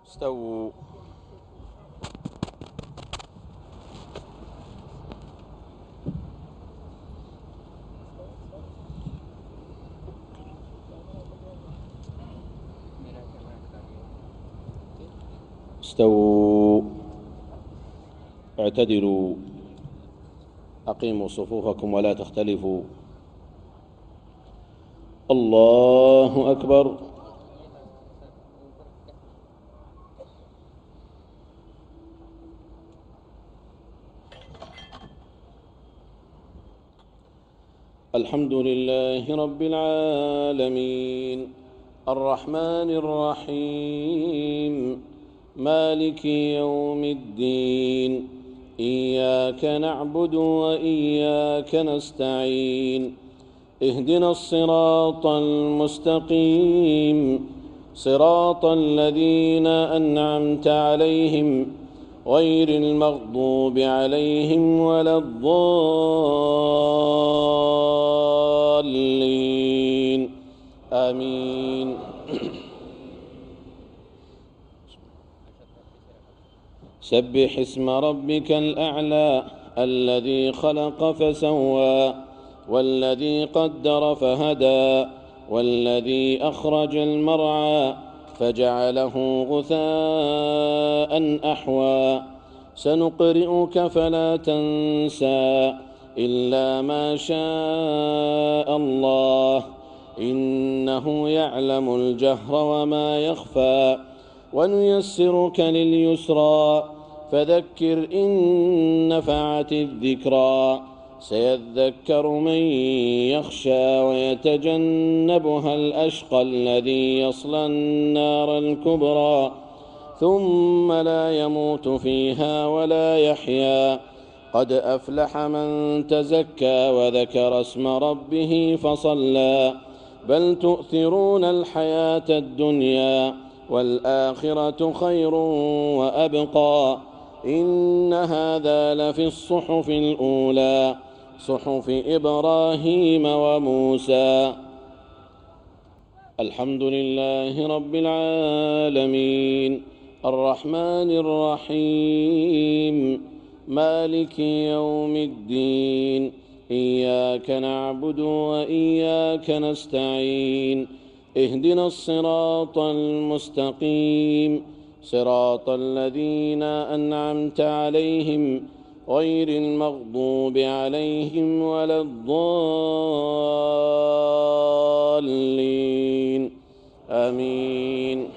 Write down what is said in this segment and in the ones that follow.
استووا. استووا. اعتدلوا. أقيموا صفوفكم ولا تختلفوا. الله أكبر. الحمد لله رب العالمين الرحمن الرحيم مالك يوم الدين إياك نعبد وإياك نستعين اهدنا الصراط المستقيم صراط الذين أنعمت عليهم غير المغضوب عليهم ولا الضالين آمين. سبح اسم ربك الأعلى الذي خلق فسوى والذي قدر فهدى والذي أخرج المرعى فجعله غثاء أحوى سنقرئك فلا تنسى إلا ما شاء الله إنه يعلم الجهر وما يخفى ونيسرك لليسرى فذكر إن نفعت الذكرى سيذكر من يخشى ويتجنبها الأشقى الذي يصلى النار الكبرى ثم لا يموت فيها ولا يحيا قد أفلح من تزكى وذكر اسم ربه فصلى بل تؤثرون الحياة الدنيا والآخرة خير وأبقى إن هذا لفي الصحف الأولى صحف إبراهيم وموسى. الحمد لله رب العالمين الرحمن الرحيم مالك يوم الدين إياك نعبد وإياك نستعين اهدنا الصراط المستقيم صراط الذين أنعمت عليهم غير المغضوب عليهم ولا الضالين آمين.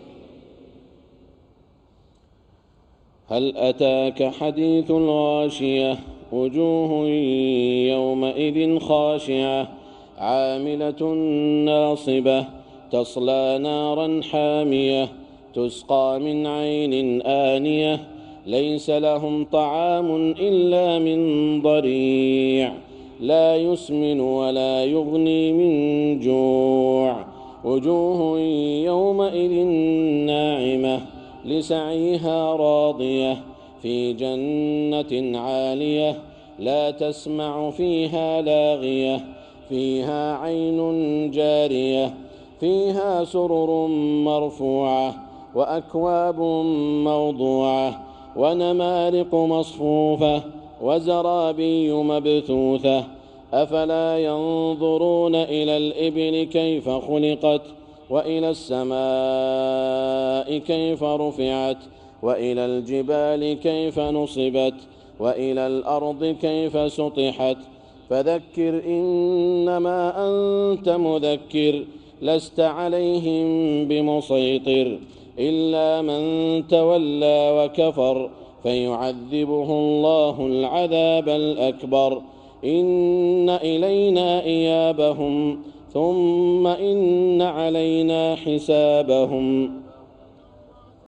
هل أتاك حديث الغاشية وجوه يومئذ خاشعة عاملة ناصبة تصلى نارا حامية تسقى من عين آنية ليس لهم طعام إلا من ضريع لا يسمن ولا يغني من جوع وجوه يومئذ ناعمة لسعيها راضية في جنة عالية لا تسمع فيها لاغية فيها عين جارية فيها سرر مرفوعة وأكواب موضوعة ونمارق مصفوفة وزرابي مبثوثة أفلا ينظرون إلى الإبل كيف خلقت وإلى السماء كيف رفعت وإلى الجبال كيف نصبت وإلى الأرض كيف سطحت فذكر إنما أنت مذكر لست عليهم بمسيطر إلا من تولى وكفر فيعذبه الله العذاب الأكبر إن إلينا إيابهم ثم إن علينا حسابهم